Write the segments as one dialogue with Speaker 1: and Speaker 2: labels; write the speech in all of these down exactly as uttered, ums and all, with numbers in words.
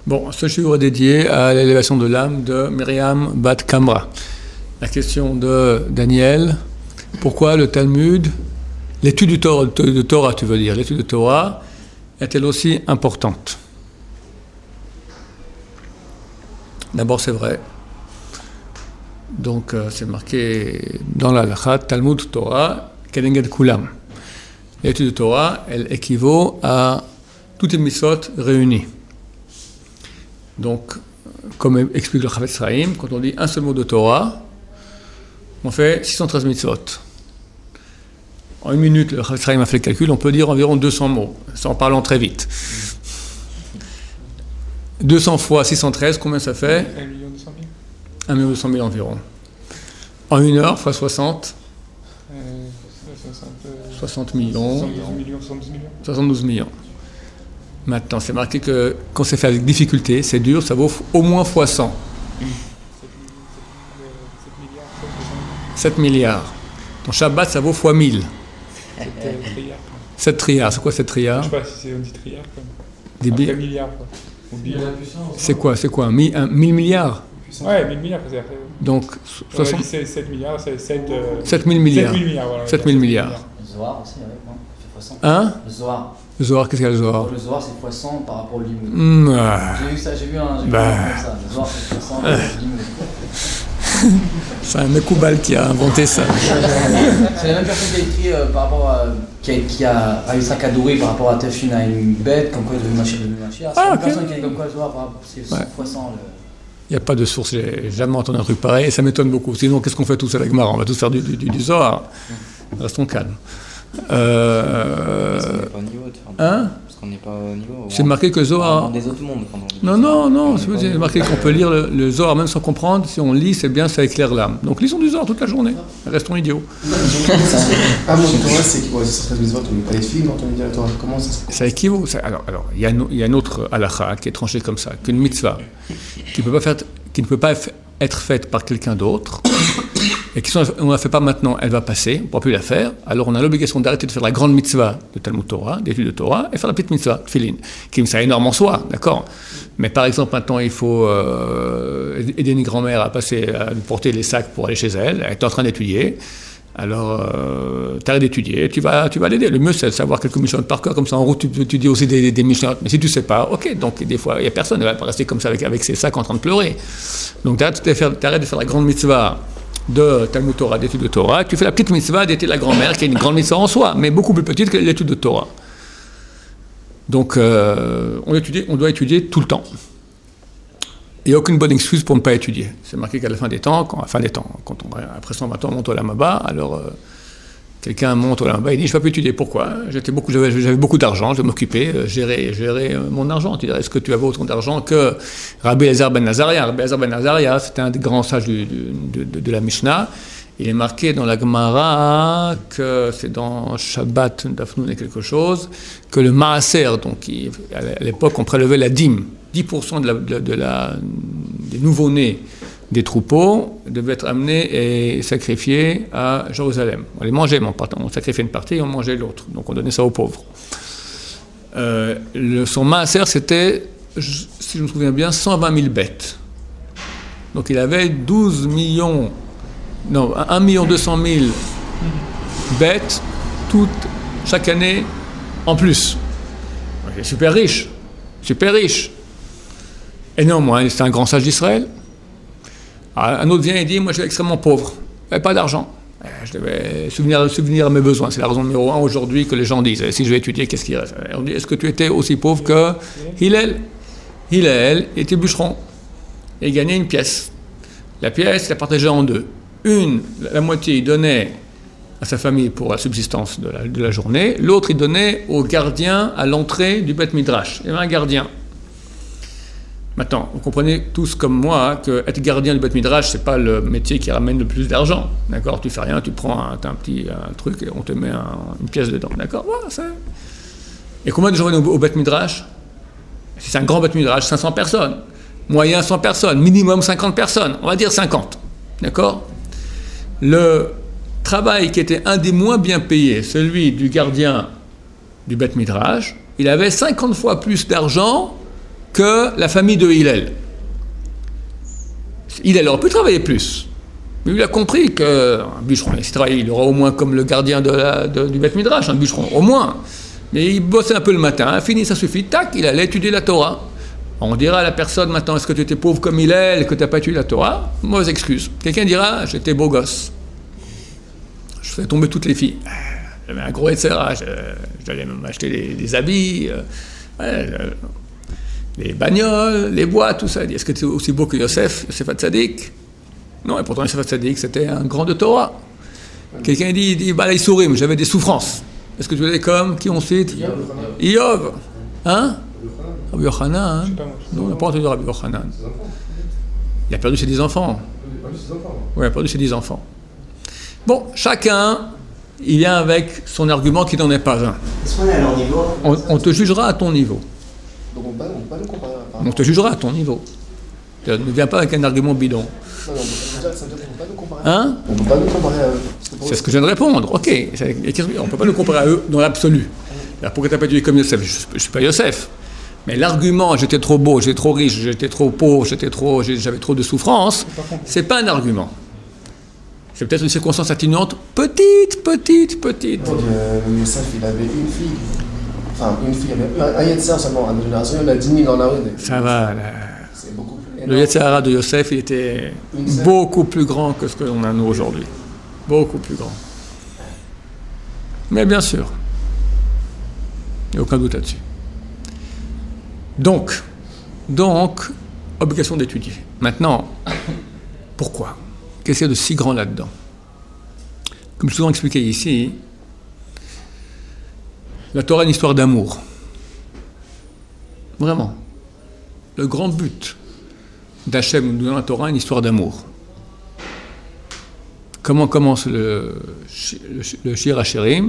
Speaker 1: Bon, ce jour est dédié à l'élévation de l'âme de Myriam Bat Kamra. La question de Daniel, pourquoi le Talmud, l'étude du Torah, de Torah tu veux dire, l'étude de Torah, est-elle aussi importante? D'abord, c'est vrai. Donc, euh, c'est marqué dans la halakha, Talmud Torah, Keneged Kulam. L'étude de Torah, elle équivaut à toutes les mitzvot réunies. Donc, comme explique le Chavetz Chaim, quand on dit un seul mot de Torah, on fait six cent treize mitzvot. En une minute, le Chavetz Chaim a fait le calcul, on peut dire environ deux cents mots, ça en parlant très vite. deux cents fois six cent treize, combien ça fait? un million deux cent mille. un million deux cent mille environ. En une heure, fois soixante. Euh, soixante, euh, soixante millions. soixante-douze millions. soixante-douze millions. Maintenant, c'est marqué que quand c'est fait avec difficulté, c'est dur, ça vaut au moins fois cent. sept milliards. Ton Shabbat, ça vaut fois mille. sept triards. C'est quoi sept triards?
Speaker 2: Je ne sais pas si c'est on dit triards.
Speaker 1: Des bi-
Speaker 2: milliards. Quoi.
Speaker 1: C'est quoi? C'est quoi? mille milliards?
Speaker 2: Ouais, mille milliards.
Speaker 1: Donc,
Speaker 2: soixante... sept milliards, c'est sept... Euh...
Speaker 1: sept mille milliards.
Speaker 2: sept mille milliards, voilà.
Speaker 1: sept mille milliards.
Speaker 3: Le Zohar aussi, ouais, non? C'est fois cent.
Speaker 1: Hein?
Speaker 3: Le Zohar.
Speaker 1: Le Zohar, qu'est-ce qu'il y a le Zohar?
Speaker 3: Le Zohar, c'est fois cent par rapport au Limoud.
Speaker 1: Mmh, euh...
Speaker 3: J'ai vu ça, j'ai vu un, j'ai
Speaker 1: bah...
Speaker 3: vu un comme ça. Le Zohar, c'est fois cent par rapport au Limoud.
Speaker 1: C'est un Mekoubal qui a inventé ça.
Speaker 3: C'est la même personne qui a écrit euh, par rapport à... qui a, qui a réussi à Kadouri par rapport à Tefshin à une bête, comme quoi il devait mâcher, devait mâcher. C'est
Speaker 1: ah,
Speaker 3: une
Speaker 1: okay.
Speaker 3: personne qui a dit comme quoi le Zohar par rapport c'est ouais. fois cent. Le...
Speaker 1: Il n'y a pas de source, j'ai jamais entendu un truc pareil, et ça m'étonne beaucoup. Sinon, qu'est-ce qu'on fait tous avec Mara? On va tous faire du, du, du, du Zohar. Restons calmes. Euh...
Speaker 4: Parce qu'on n'est pas au niveau.
Speaker 1: Hein?
Speaker 4: Parce qu'on n'est pas au niveau.
Speaker 1: C'est marqué que Zohar...
Speaker 4: des autres mondes.
Speaker 1: Non, non, non, c'est marqué qu'on peut lire le, le Zohar même sans comprendre. Si on lit, c'est bien, ça éclaire l'âme. Donc lisons du Zohar toute la journée. Restons idiots.
Speaker 5: Ah, mon Torah, c'est équivaut à certaines mitzvot, on ne met pas les films, on dit la Torah. Comment ça se passe?
Speaker 1: Ça équivaut. Ça, alors, alors, il y a, il y a une autre halakha qui est tranchée comme ça, qu'une mitzvah, qui, peut pas faire, qui ne peut pas être faite par quelqu'un d'autre, et qui, si on ne la fait pas maintenant, elle va passer, on ne pourra plus la faire, alors on a l'obligation d'arrêter de faire la grande mitzvah de Talmud Torah, d'études de Torah, et faire la petite mitzvah, Tfilin, qui est une mitzvah énorme en soi, d'accord? Mais par exemple, maintenant, il faut euh, aider une grand-mère à passer, à porter les sacs pour aller chez elle, elle est en train d'étudier. Alors, euh, tu arrêtes d'étudier, tu vas, tu vas l'aider. Le mieux, c'est de savoir quelques Mishnayot par cœur, comme ça en route, tu peux étudier aussi des, des Mishnayot. Mais si tu ne sais pas, ok, donc des fois, il n'y a personne, elle va pas rester comme ça avec, avec ses sacs en train de pleurer. Donc, tu arrêtes de faire, de faire la grande mitzvah de Talmud Torah, d'étude de Torah, tu fais la petite mitzvah d'aider la grand-mère, qui est une grande mitzvah en soi, mais beaucoup plus petite que l'étude de Torah. Donc, euh, on, étudie, on doit étudier tout le temps. Il n'y a aucune bonne excuse pour ne pas étudier. C'est marqué qu'à la fin des temps, quand, à la fin des temps, quand on, après cent vingt ans, on monte au Lamaba, alors euh, quelqu'un monte au Lamaba, il dit « je ne vais pas étudier ». Pourquoi? J'étais beaucoup, j'avais, j'avais beaucoup d'argent, je m'occupais, euh, gérer, gérer euh, mon argent. Tu dirais, est-ce que tu avais autant d'argent que Rabbi Elazar ben Nazaria? Rabbi Elazar ben Nazaria, c'était un des grands sages du, du, de, de, de la Mishnah. Il est marqué dans la Gemara, que c'est dans Shabbat, Dafnoun et quelque chose, que le Maaser, donc il, à l'époque on prélevait la dîme, dix pour cent de la, de, de la, des nouveau-nés des troupeaux devaient être amenés et sacrifiés à Jérusalem. On les mangeait, mais on sacrifiait une partie et on mangeait l'autre. Donc on donnait ça aux pauvres. Euh, le, son Maaser, c'était, si je me souviens bien, cent vingt mille bêtes. Donc il avait douze millions... Non, un million deux cent mille bêtes, toutes, chaque année, en plus. Il est super riche, super riche. Et néanmoins, c'est un grand sage d'Israël. Alors, un autre vient et dit, moi je suis extrêmement pauvre, j'avais pas d'argent. Je devais souvenir, souvenir à mes besoins. C'est la raison numéro un aujourd'hui que les gens disent, si je vais étudier, qu'est-ce qu'il reste? On dit, est-ce que tu étais aussi pauvre que Hillel? Hillel était bûcheron et gagnait une pièce. La pièce, il la partageait en deux. Une, la moitié, il donnait à sa famille pour la subsistance de la, de la journée. L'autre, il donnait au gardien à l'entrée du Beth Midrash. Il y avait un gardien. Maintenant, vous comprenez tous comme moi que être gardien du Beth Midrash, c'est pas le métier qui ramène le plus d'argent. D'accord? Tu fais rien, tu prends un, un petit un truc et on te met un, une pièce dedans. D'accord? Voilà, ça. Et combien de gens viennent au, au Beth Midrash? Si c'est un grand Beth Midrash, cinq cents personnes. Moyen, cent personnes. Minimum, cinquante personnes. On va dire cinquante. D'accord? Le travail qui était un des moins bien payés, celui du gardien du Beth Midrash, il avait cinquante fois plus d'argent que la famille de Hillel. Hillel aurait pu travailler plus. Mais il a compris qu'un bûcheron, et cetera, il aura au moins comme le gardien de la, de, du Beth Midrash, un bûcheron, au moins. Mais il bossait un peu le matin, hein, fini, ça suffit, tac, il allait étudier la Torah. On dira à la personne maintenant, est-ce que tu étais pauvre comme Hillel et que tu n'as pas étudié la Torah? Mauvaise excuse. Quelqu'un dira, j'étais beau gosse. Je faisais tomber toutes les filles. J'avais un gros et cetera. J'allais m'acheter des, des habits, euh, ouais, euh, les bagnoles, les boîtes, tout ça. Est-ce que tu es aussi beau que Yosef, Yosef Hatzadik? Non, et pourtant Yosef Hatzadik, c'était un grand de Torah. Quelqu'un dit, il dit bah, là, il sourit, mais j'avais des souffrances. Est-ce que tu veux comme qui on cite? Iyov. Hein? Rabbi Yochanan, hein? Non, on n'a pas entendu Rabbi Yochanan. Il a perdu ses dix enfants. Oui, il a perdu ses dix enfants. Bon, chacun, il vient avec son argument qui n'en est pas un.
Speaker 4: Est-ce qu'on est à leur niveau?
Speaker 1: On, on te jugera à ton niveau.
Speaker 5: Donc on ne peut pas nous comparer.
Speaker 1: On te jugera à ton niveau. Ne viens pas avec un argument bidon.
Speaker 5: Non, non, ça veut dire qu'on ne peut pas nous comparer.
Speaker 1: Hein?
Speaker 5: On ne peut pas nous comparer à eux.
Speaker 1: C'est ce que je viens de répondre. Ok. On ne peut pas nous comparer à eux dans l'absolu. Alors pourquoi tu n'as pas étudié comme Yosef? Je ne suis pas Yosef. Mais l'argument, j'étais trop beau, j'étais trop riche, j'étais trop pauvre, j'étais trop, j'avais trop de souffrance, c'est pas un argument. C'est peut-être une circonstance atténuante, petite, petite, petite.
Speaker 5: Donc, euh, Yosef, il avait une fille. Enfin, une fille, il avait un Yetzer seulement. À notre génération, il a dix mille dans la rue.
Speaker 1: Ça va, là.
Speaker 5: C'est beaucoup plus énorme.
Speaker 1: Le Yetzirah de Yosef, il était beaucoup plus grand que ce qu'on a nous aujourd'hui. Beaucoup plus grand. Mais bien sûr, il n'y a aucun doute là-dessus. Donc, donc, obligation d'étudier. Maintenant, pourquoi? Qu'est-ce qu'il y a de si grand là-dedans? Comme je vous ai expliqué ici, la Torah est une histoire d'amour. Vraiment. Le grand but d'Hachem nous donnant la Torah est une histoire d'amour. Comment commence le, le, le Shir HaShirim?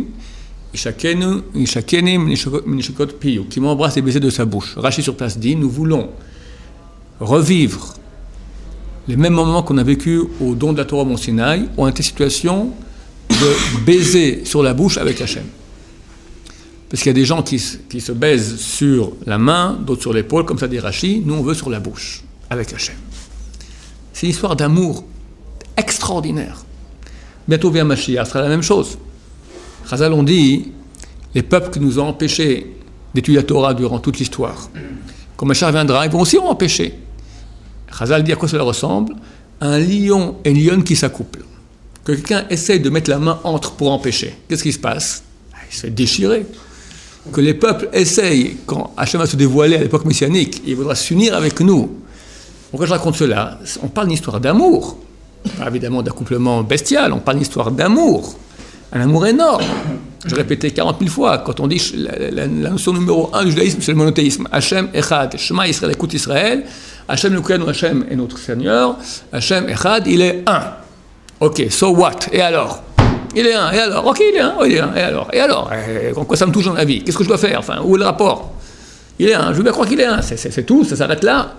Speaker 1: Qui m'embrasse les baisers de sa bouche. Rachi sur place dit, nous voulons revivre les mêmes moments qu'on a vécu au don de la Torah au Mont Sinaï, où on était en situation de baiser sur la bouche avec Hachem. Parce qu'il y a des gens qui, qui se baisent sur la main, d'autres sur l'épaule, comme ça dit Rachi, nous on veut sur la bouche, avec Hachem. C'est une histoire d'amour extraordinaire. Bientôt vient Mashiach, ce sera la même chose. Chazal ont dit, les peuples qui nous ont empêchés d'étudier la Torah durant toute l'histoire, quand Mashiach viendra, ils vont aussi en empêcher. Chazal dit à quoi cela ressemble? Un lion et une lionne qui s'accouplent. Que quelqu'un essaye de mettre la main entre pour empêcher. Qu'est-ce qui se passe? Il se fait déchirer. Que les peuples essayent, quand Hachem va se dévoiler à l'époque messianique, il voudra s'unir avec nous. Pourquoi je raconte cela? On parle d'une histoire d'amour. Pas évidemment d'accouplement bestial, on parle d'une histoire d'amour. Un amour énorme. Je répétais quarante mille fois, quand on dit la, la, la notion numéro un du judaïsme, c'est le monothéisme. Hachem Echad, Shema Israël, écoute Israël. Hachem Elokeinu, Hachem est notre Seigneur. Hachem Echad, il est un. Ok, so what? Et alors? Il est un, et alors? Ok, il est un, oh, il est un, et alors? Et alors? Et en quoi ça me touche dans la vie? Qu'est-ce que je dois faire? Enfin, où est le rapport? Il est un, je veux bien croire qu'il est un, c'est, c'est, c'est tout, ça s'arrête là.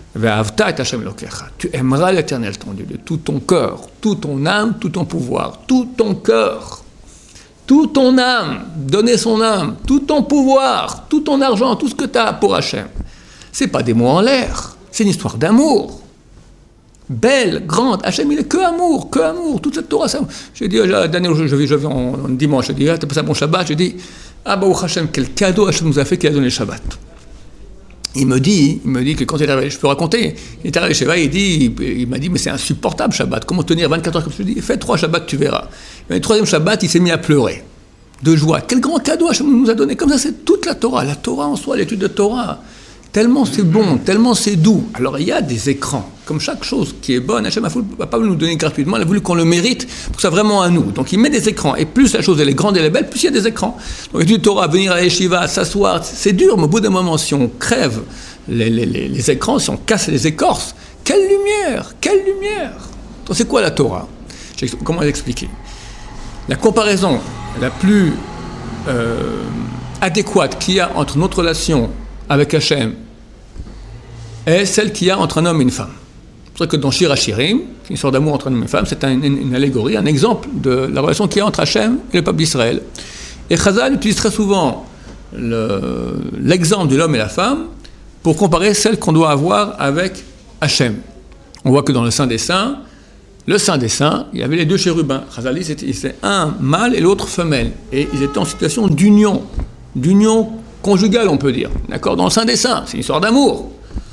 Speaker 1: Tu aimeras l'Éternel, ton Dieu, de tout ton cœur, toute ton âme, tout ton pouvoir, tout ton cœur, toute ton âme, donner son âme, tout ton pouvoir, tout ton argent, tout ce que tu as pour Hachem. Ce n'est pas des mots en l'air, c'est une histoire d'amour. Belle, grande, Hachem, il est que amour, que amour, toute cette Torah. Ça... J'ai dit, à Daniel, je vais, je vais en, en dimanche, j'ai dit, ah, t'as passé un bon Shabbat, j'ai dit, ah bah, Hachem, quel cadeau Hachem nous a fait qu'il a donné le Shabbat. Il me dit, il me dit que quand il est arrivé, je peux raconter, il est arrivé chez Vaï, il dit, il m'a dit, mais c'est insupportable Shabbat, comment tenir vingt-quatre heures comme je te dis, fais trois Shabbats, tu verras. Et le troisième Shabbat, il s'est mis à pleurer, de joie. Quel grand cadeau Hachem nous a donné, comme ça c'est toute la Torah, la Torah en soi, l'étude de Torah. Tellement c'est bon, tellement c'est doux. Alors il y a des écrans, comme chaque chose qui est bonne, Hachem ne va pas nous donner gratuitement, il a voulu qu'on le mérite pour que ça soit vraiment à nous. Donc il met des écrans, et plus la chose elle est grande et elle est belle, plus il y a des écrans. Donc l'étude de Torah, venir à Yeshiva, s'asseoir, c'est dur, mais au bout d'un moment, si on crève les, les, les, les écrans, si on casse les écorces, quelle lumière, quelle lumière. Donc c'est quoi la Torah? Comment l'expliquer? La comparaison la plus euh, adéquate qu'il y a entre notre relation avec Hachem est celle qu'il y a entre un homme et une femme. C'est vrai que dans Shir HaShirim, une sorte d'amour entre un homme et une femme, c'est un, une, une allégorie, un exemple de la relation qu'il y a entre Hachem et le peuple d'Israël. Et Chazal utilise très souvent le, l'exemple de l'homme et la femme pour comparer celle qu'on doit avoir avec Hachem. On voit que dans le Saint des Saints, le Saint des Saints, il y avait les deux chérubins. Chazali, c'était, c'était un mâle et l'autre femelle. Et ils étaient en situation d'union, d'union conjugale, on peut dire. D'accord ? Dans le Saint des Saints, c'est une histoire d'amour.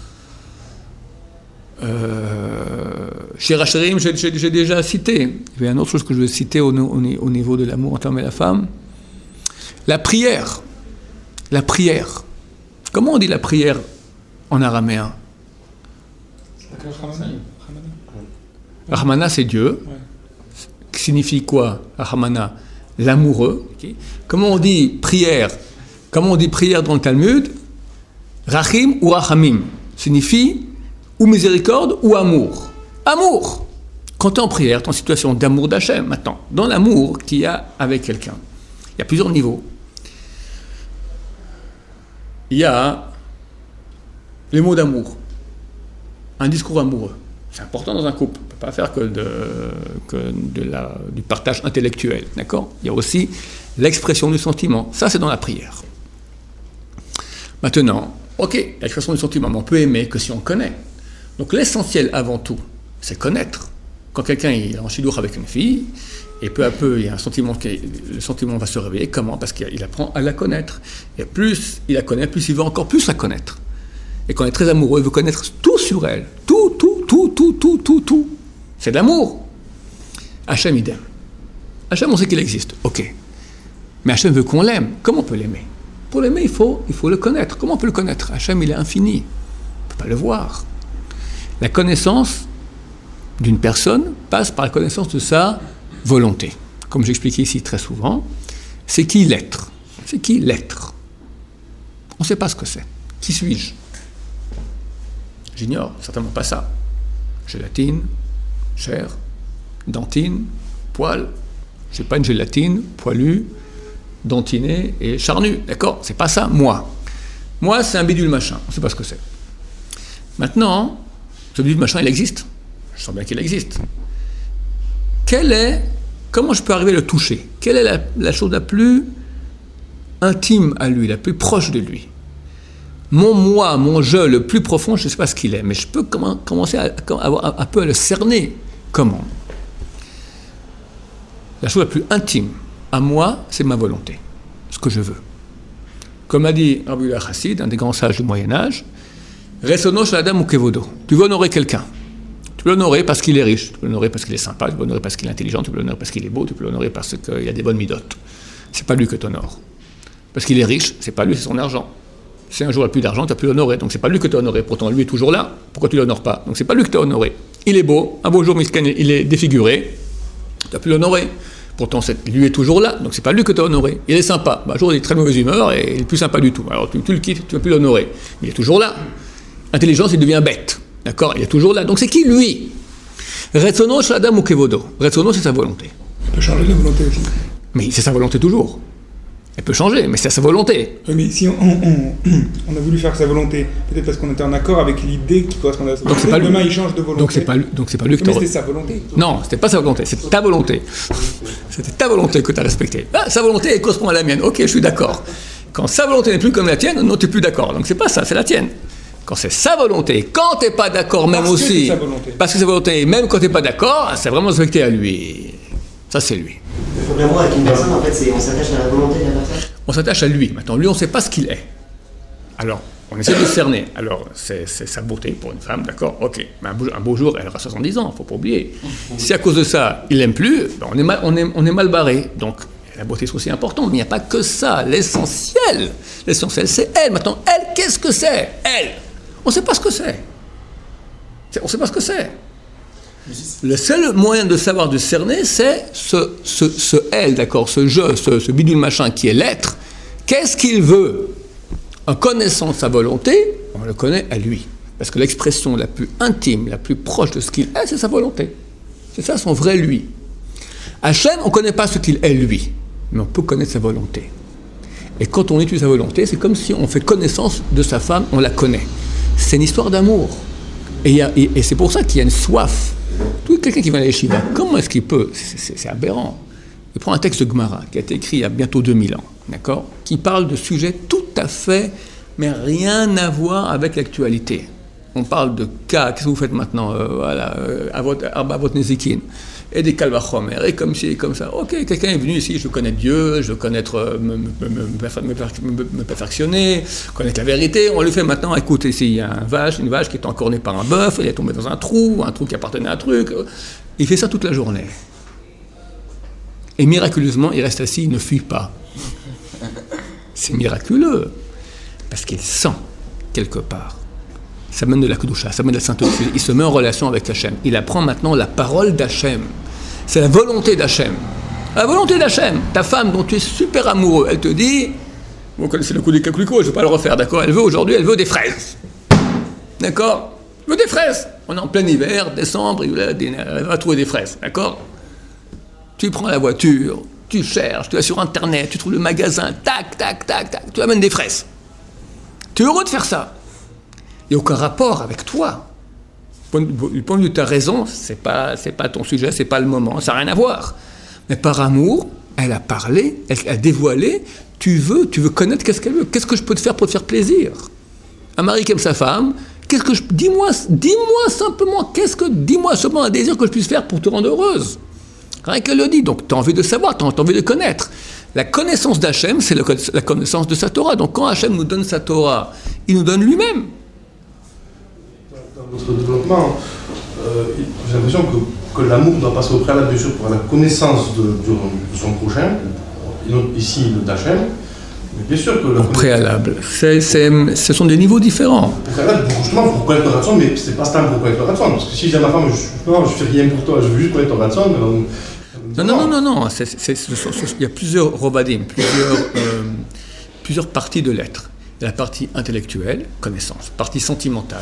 Speaker 1: Euh, chez Racherim, j'ai, j'ai, j'ai déjà cité. Il y a une autre chose que je veux citer au, au, au niveau de l'amour entre l'homme et la femme. La prière. La prière. Comment on dit la prière en araméen ? Rahmana, c'est Dieu. Ouais. Qui signifie quoi, Rahmana ? L'amoureux. Okay. Comment on dit prière ? Comment on dit prière dans le Talmud ? Rachim ou Rachamim signifie ou miséricorde ou amour. Amour. Quand tu es en prière, tu es en situation d'amour d'Hachem. Maintenant, dans l'amour qu'il y a avec quelqu'un, il y a plusieurs niveaux. Il y a les mots d'amour, un discours amoureux. C'est important dans un couple. On ne peut pas faire que, de, que de la, du partage intellectuel. D'accord ? Il y a aussi l'expression du sentiment. Ça, c'est dans la prière. Maintenant, ok, l'expression du sentiment, mais on peut aimer que si on connaît. Donc l'essentiel avant tout, c'est connaître. Quand quelqu'un est en chidour avec une fille, et peu à peu, il y a un sentiment, qui, le sentiment va se réveiller. Comment ? Parce qu'il apprend à la connaître. Et plus il la connaît, plus il veut encore plus la connaître. Et quand on est très amoureux, il veut connaître tout sur elle. Tout, tout, tout, tout, tout, tout, tout. C'est de l'amour. Hachem, idem. Hachem, on sait qu'il existe. Ok. Mais Hachem veut qu'on l'aime. Comment on peut l'aimer ? Pour l'aimer, il faut, il faut le connaître. Comment on peut le connaître ? Hachem, il est infini. On ne peut pas le voir. La connaissance d'une personne passe par la connaissance de sa volonté. Comme j'expliquais ici très souvent, c'est qui l'être ? C'est qui l'être ? On ne sait pas ce que c'est. Qui suis-je ? J'ignore certainement pas ça. Gélatine, chair, dentine, poil. Je n'ai pas une gélatine, poilu, dentiné et charnu. D'accord ? C'est pas ça, moi. Moi, c'est un bidule machin. On ne sait pas ce que c'est. Maintenant, ce bidule machin, il existe. Je sens bien qu'il existe. Quelle est, comment je peux arriver à le toucher ? Quelle est la, la chose la plus intime à lui, la plus proche de lui ? Mon moi, mon je, le plus profond, je ne sais pas ce qu'il est, mais je peux comment, commencer à, à, à, à peu à le cerner. Comment ? La chose la plus intime à moi, c'est ma volonté, ce que je veux. Comme a dit Rabbi Yehuda Chassid, un des grands sages du Moyen-Âge, Resono shel adam ukevodo. Tu veux honorer quelqu'un. Tu peux l'honorer parce qu'il est riche, tu peux l'honorer parce qu'il est sympa, tu peux l'honorer parce qu'il est intelligent, tu peux l'honorer parce qu'il est beau, tu peux l'honorer parce qu'il a des bonnes midotes. C'est pas lui que tu honores. Parce qu'il est riche, c'est pas lui, c'est son argent. Si un jour il n'a plus d'argent, tu n'as plus l'honoré. Donc c'est pas lui que tu as honoré. Pourtant, lui est toujours là. Pourquoi tu ne l'honores pas ? Donc c'est pas lui que tu as honoré. Il est beau. Un beau jour, il est défiguré. Tu n'as plus l'honoré. Pourtant, lui est toujours là. Donc c'est pas lui que tu as honoré. Il est sympa. Bah, un jour, il est de très mauvaise humeur et il est plus sympa du tout. Alors tu, tu le quittes, tu ne vas plus l'honorer. Mais il est toujours là. Intelligence, il devient bête. D'accord ? Il est toujours là. Donc c'est qui, lui ? Retsono shel adam ukevodo. Retsono, c'est sa volonté.
Speaker 2: Il peut changer la volonté aussi.
Speaker 1: Mais c'est sa volonté toujours. Elle peut changer, mais c'est à sa volonté.
Speaker 2: Oui, mais si on, on, on a voulu faire sa volonté, peut-être parce qu'on était en accord avec l'idée qui correspondait à sa volonté.
Speaker 1: Donc c'est pas
Speaker 2: demain, il change de volonté.
Speaker 1: Donc c'est pas, donc c'est pas lui que tu as...
Speaker 2: Mais c'était sa volonté.
Speaker 1: Non, c'était pas sa volonté, c'était ta volonté. C'était ta volonté que tu as respectée. Ah, sa volonté, elle correspond à la mienne. Ok, je suis d'accord. Quand sa volonté n'est plus comme la tienne, non, tu n'es plus d'accord. Donc c'est pas ça, c'est la tienne. Quand c'est sa volonté, quand tu n'es pas d'accord, même
Speaker 2: parce
Speaker 1: aussi...
Speaker 2: Que sa volonté.
Speaker 1: Parce que sa volonté, même quand tu n'es pas d'accord, c'est vraiment respecté à lui. Ça, c'est lui.
Speaker 5: Le problème avec une personne, en fait, c'est on s'attache à la volonté de la personne.
Speaker 1: On s'attache à lui. Maintenant, lui, on ne sait pas ce qu'il est. Alors, on essaie de le cerner. Alors, c'est, c'est sa beauté pour une femme, d'accord ? Ok. Mais un beau, un beau jour, elle aura soixante-dix ans, il ne faut pas oublier. Si à cause de ça, il l'aime plus, ben on, est mal, on, est, on est mal barré. Donc, la beauté, c'est aussi important. Mais il n'y a pas que ça. L'essentiel, l'essentiel, c'est elle. Maintenant, elle, qu'est-ce que c'est ? Elle. On ne sait pas ce que c'est. On ne sait pas ce que c'est. Le seul moyen de savoir, de cerner, c'est ce, ce, ce elle, d'accord, ce je, ce, ce bidule machin qui est l'être. Qu'est-ce qu'il veut ? En connaissant sa volonté, on le connaît à lui. Parce que l'expression la plus intime, la plus proche de ce qu'il est, c'est sa volonté. C'est ça son vrai lui. Hachem, on ne connaît pas ce qu'il est lui, mais on peut connaître sa volonté. Et quand on étudie sa volonté, c'est comme si on fait connaissance de sa femme, on la connaît. C'est une histoire d'amour. Et, y a, et, et c'est pour ça qu'il y a une soif. Tout quelqu'un qui va à la yeshiva, comment est-ce qu'il peut ? c'est, c'est, c'est aberrant. Il prend un texte de Gemara qui a été écrit il y a bientôt deux mille ans, d'accord ? Qui parle de sujets tout à fait mais rien à voir avec l'actualité. On parle de cas, qu'est-ce que vous faites maintenant euh, voilà, euh, à votre, à votre Nézikine. Et des calvachomer, et comme ci, comme ça. Ok, quelqu'un est venu ici, je veux connaître Dieu, je veux connaître, euh, me, me, me, me, me perfectionner, connaître la vérité. On lui fait maintenant, écoute, ici, il y a un vache, une vache qui est encornée par un bœuf, elle est tombée dans un trou, un trou qui appartenait à un truc. Il fait ça toute la journée. Et miraculeusement, il reste assis, il ne fuit pas. C'est miraculeux, parce qu'il sent, quelque part. Ça mène de la Kedusha, ça mène de la sainteté. Il se met en relation avec Hachem. Il apprend maintenant la parole d'Hachem. C'est la volonté d'Hachem. La volonté d'Hachem. Ta femme dont tu es super amoureux, elle te dit, vous connaissez le coup du caculico, je ne vais pas le refaire, d'accord? Elle veut aujourd'hui, elle veut des fraises. D'accord? Elle veut des fraises. On est en plein hiver, décembre, elle va trouver des fraises, d'accord? Tu prends la voiture, tu cherches, tu vas sur Internet, tu trouves le magasin, tac, tac, tac, tac, tu amènes des fraises. Tu es heureux de faire ça. Il n'y a aucun rapport avec toi. Du point de vue de ta raison, ce n'est pas, c'est pas ton sujet, ce n'est pas le moment, ça n'a rien à voir. Mais par amour, elle a parlé, elle a dévoilé, tu veux, tu veux connaître qu'est-ce qu'elle veut, qu'est-ce que je peux te faire pour te faire plaisir. Un mari qui aime sa femme, qu'est-ce que je, dis-moi, dis-moi simplement, qu'est-ce que, dis-moi seulement un désir que je puisse faire pour te rendre heureuse. Rien qu'elle le dit, donc tu as envie de savoir, tu as envie de connaître. La connaissance d'Hachem, c'est la connaissance de sa Torah. Donc quand Hachem nous donne sa Torah, il nous donne lui-même.
Speaker 5: Dans votre développement, euh, j'ai l'impression que, que l'amour doit passer au préalable, bien sûr, pour la connaissance de, de, de son prochain, ici d'Hachem, mais bien sûr que...
Speaker 1: Au préalable, c'est, c'est, ce sont des niveaux différents.
Speaker 5: Au préalable, justement, pour connaître le ratson, mais c'est pas ça pour connaître le ratson, parce que si j'ai ma femme, je ne fais rien pour toi, je veux juste connaître le ratson...
Speaker 1: Non, non, non, non, non, c'est, c'est, c'est, il y a plusieurs robadim, plusieurs, euh, plusieurs parties de l'être. Il y a la partie intellectuelle, connaissance, partie sentimentale,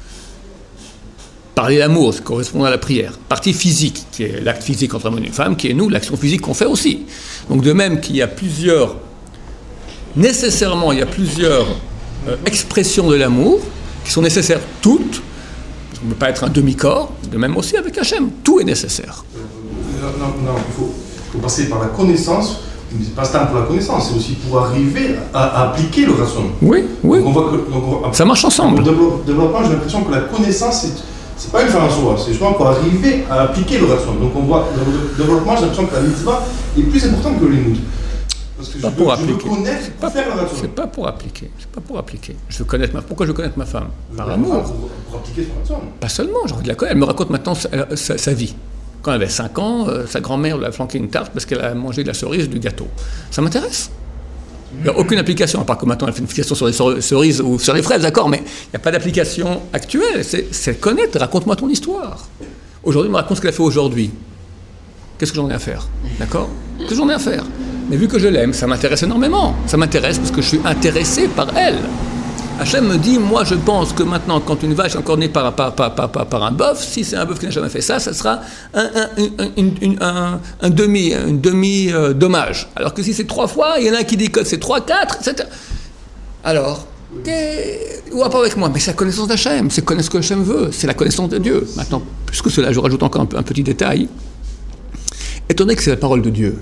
Speaker 1: parler d'amour, ce qui correspond à la prière. Partie physique, qui est l'acte physique entre un homme et une femme, qui est nous, l'action physique qu'on fait aussi. Donc de même qu'il y a plusieurs, nécessairement, il y a plusieurs euh, expressions de l'amour, qui sont nécessaires toutes, on ne peut pas être un demi-corps, de même aussi avec Hachem, tout est nécessaire.
Speaker 5: Non, non, non, il faut, faut passer par la connaissance, mais c'est pas seulement pour la connaissance, c'est aussi pour arriver à, à appliquer le ratson.
Speaker 1: Oui, oui.
Speaker 5: Donc on voit que, donc on voit,
Speaker 1: ça marche ensemble.
Speaker 5: Pour le développement, j'ai l'impression que la connaissance, c'est, c'est pas une fin en soi, c'est justement pour arriver à appliquer le ratson. Donc on voit, dans le développement, j'ai l'impression que la mitzvah est plus importante que le limoud. Parce que je,
Speaker 1: pas
Speaker 5: veux,
Speaker 1: pour
Speaker 5: je veux
Speaker 1: appliquer.
Speaker 5: connaître,
Speaker 1: c'est pas,
Speaker 5: faire le ratson.
Speaker 1: C'est pas pour appliquer, c'est pas pour appliquer. Je veux connaître ma, pourquoi je veux connaître ma femme? Par
Speaker 5: Pour,
Speaker 1: amour.
Speaker 5: pour, pour appliquer son ratson.
Speaker 1: Pas seulement, j'ai envie de la connaître. Elle me raconte maintenant sa, sa, sa vie. Quand elle avait cinq ans, euh, sa grand-mère lui a flanqué une tarte parce qu'elle a mangé de la cerise du gâteau. Ça m'intéresse. Il n'y a aucune application, à part que maintenant elle fait une application sur les cerises ou sur les fraises, d'accord, mais il n'y a pas d'application actuelle. C'est, c'est connaître, raconte-moi ton histoire. Aujourd'hui, elle me raconte ce qu'elle a fait aujourd'hui. Qu'est-ce que j'en ai à faire? D'accord? Qu'est-ce que j'en ai à faire? Mais vu que je l'aime, ça m'intéresse énormément. Ça m'intéresse parce que je suis intéressé par elle. Hachem me dit, moi je pense que maintenant, quand une vache est encore née par, par, par, par, par un bœuf, si c'est un bœuf qui n'a jamais fait ça, ça sera un, un, un, une, une, un, un demi, une demi euh, dommage. Alors que si c'est trois fois, il y en a un qui dit que c'est trois, quatre, et cetera. Alors, ou rapport avec moi, mais c'est la connaissance d'Hachem, c'est connaître ce que Hachem veut, c'est la connaissance de Dieu. Maintenant, plus que cela, je rajoute encore un, un petit détail. Étant donné que c'est la parole de Dieu,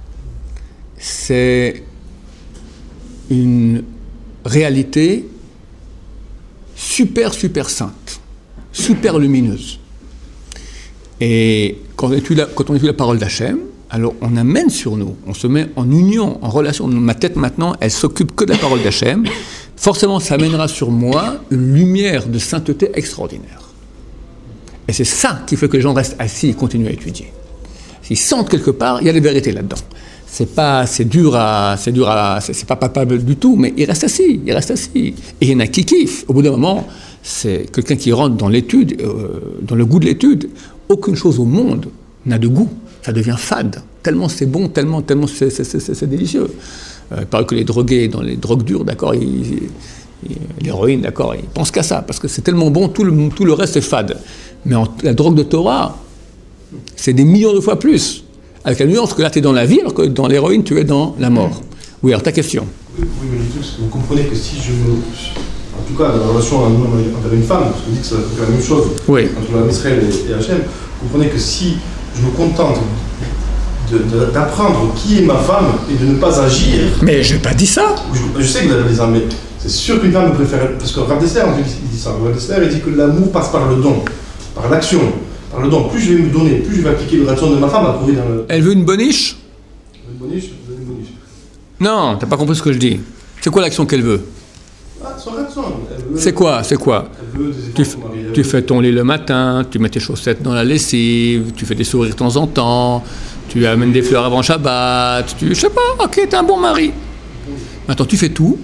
Speaker 1: c'est une réalité super, super sainte, super lumineuse. Et quand on étudie la, quand on étudie la parole d'Hachem, alors on amène sur nous, on se met en union, en relation. Ma tête maintenant, elle s'occupe que de la parole d'Hachem. Forcément, ça amènera sur moi une lumière de sainteté extraordinaire. Et c'est ça qui fait que les gens restent assis et continuent à étudier. S'ils sentent quelque part, il y a la vérité là-dedans. C'est pas, c'est dur à, c'est dur à, c'est, c'est pas palpable du tout, mais il reste assis, il reste assis. Et il y en a qui kiffent. Au bout d'un moment, c'est quelqu'un qui rentre dans l'étude, euh, dans le goût de l'étude. Aucune chose au monde n'a de goût. Ça devient fade. Tellement c'est bon, tellement, tellement c'est, c'est, c'est, c'est, c'est délicieux. Euh, il paraît que les drogués, dans les drogues dures, d'accord, ils, ils, l'héroïne, d'accord, ils pensent qu'à ça, parce que c'est tellement bon, tout le, tout le reste est fade. Mais en, la drogue de Torah, c'est des millions de fois plus. Avec la nuance que là, tu es dans la vie, alors que dans l'héroïne, tu es dans la mort. Oui, alors ta question.
Speaker 5: Oui, mais le truc, c'est que vous comprenez que si je me... En tout cas, la relation envers une femme, parce que vous dites que c'est la même chose
Speaker 1: oui.
Speaker 5: entre la Israël et Hachem, vous comprenez que si je me contente de, de, d'apprendre qui est ma femme et de ne pas agir...
Speaker 1: Mais je n'ai pas dit ça.
Speaker 5: Je, je sais que vous avez des armes, mais C'est sûr qu'une femme préfère. Parce que Rav Dessler, il dit ça. Rav Dessler, il dit que l'amour passe par le don, par l'action, par le don. Plus je vais me donner, plus je vais appliquer le ratio de ma femme à trouver dans le.
Speaker 1: Elle veut une boniche?
Speaker 5: Une boniche, elle veut une boniche.
Speaker 1: Non, t'as pas compris ce que je dis. C'est quoi l'action qu'elle veut?
Speaker 5: Ah, son ratio.
Speaker 1: C'est quoi? C'est quoi?
Speaker 5: Elle veut des efforts
Speaker 1: Tu,
Speaker 5: pour marier.
Speaker 1: tu fais ton lit le matin, tu mets tes chaussettes dans la lessive, tu fais des sourires de temps en temps, tu amènes des fleurs avant Shabbat, tu, je sais pas, ok, t'es un bon mari. Maintenant, tu fais tout,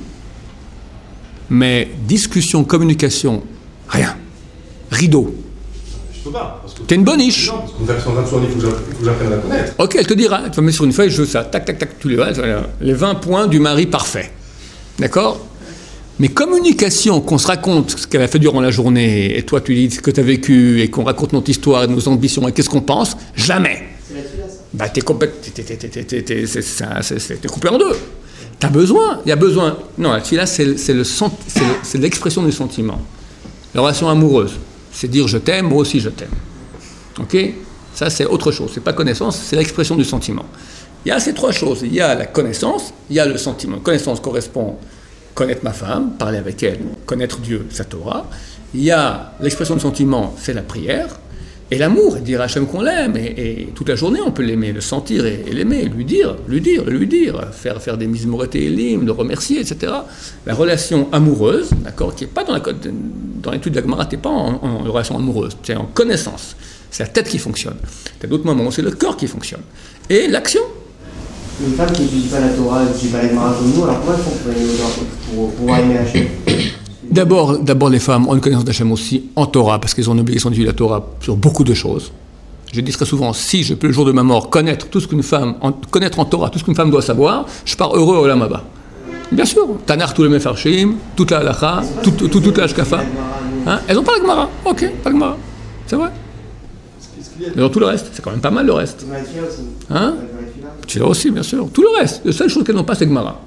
Speaker 1: mais discussion, communication, rien. Rideau.
Speaker 5: Je peux pas. Parce que
Speaker 1: T'es une boniche.
Speaker 5: non, parce qu'on fait son ratio, il faut que j'app- il faut que j'apprenne à la connaître.
Speaker 1: Ok, elle te dira, tu vas mettre sur une feuille, je veux ça, tac, tac, tac, tu les vois, les vingt points du mari parfait. D'accord? Mais communication, qu'on se raconte ce qu'elle a fait durant la journée, et toi tu dis ce que tu as vécu, et qu'on raconte notre histoire, nos ambitions, et qu'est-ce qu'on pense, jamais.
Speaker 3: C'est là-dessus, là, ça.
Speaker 1: Bah t'es complète, t'es, t'es, t'es, t'es, t'es, t'es, c'est- c'est- c'est- c'est- t'es coupé en deux. T'as besoin, il y a besoin. Non, celui-là, c'est, c'est, le sent, c'est, le- c'est l'expression du sentiment. La relation amoureuse, c'est dire je t'aime, moi aussi je t'aime. Ok? Ça, c'est autre chose. C'est pas connaissance, c'est l'expression du sentiment. Il y a ces trois choses. Il y a la connaissance, il y a le sentiment. Connaissance correspond connaître ma femme, parler avec elle, connaître Dieu, sa Torah. Il y a l'expression de sentiment, c'est la prière. Et l'amour, dire à Hachem qu'on l'aime. Et, et toute la journée, on peut l'aimer, le sentir et, et l'aimer, lui dire, lui dire, lui dire, faire, faire des mizmorot et elim, le remercier, et cetera. La relation amoureuse, d'accord, qui n'est pas dans, la, dans l'étude de la Gemara, tu n'es pas en, en relation amoureuse, tu es en connaissance. C'est la tête qui fonctionne. Tu as d'autres moments où c'est le corps qui fonctionne. Et l'action.
Speaker 4: Une femme qui n'étudie pas la Torah, qui n'étudie pas la Gemara comme nous, alors comment elles font pour, aimer aux- pour pouvoir aimer Hachem?
Speaker 1: D'abord, d'abord, les femmes ont une connaissance d'Hachem aussi en Torah, parce qu'elles ont une obligation d'étudier la Torah sur beaucoup de choses. Je dis très souvent, si je peux le jour de ma mort connaître tout ce qu'une femme, en, connaître en Torah tout ce qu'une femme doit savoir, je pars heureux au Olam Haba. Bien sûr, Tanar, tous les Mefarshim, toute la Halacha, tout, tout, toute la Hashkafa. Hein, elles n'ont pas la Gemara. Ok, pas la Gemara. C'est vrai. Elles ont tout le reste. C'est quand même pas mal le reste.
Speaker 4: C'est Maïfia aussi.
Speaker 1: Hein? Tu l'as aussi, bien sûr. Tout le reste. La seule chose qu'elles n'ont pas, c'est Gemara.